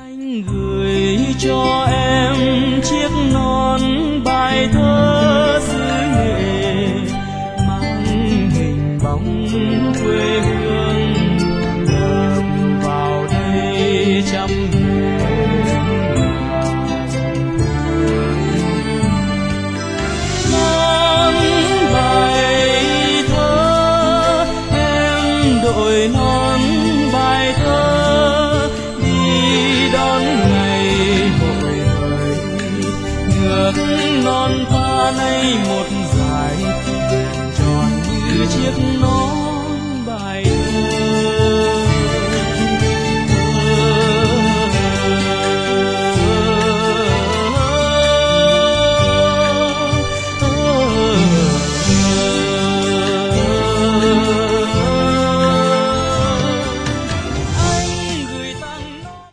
Anh gửi cho em chiếc nón bài thơ xứ Nghệ, mang hình bóng quê hương, vào đây trăm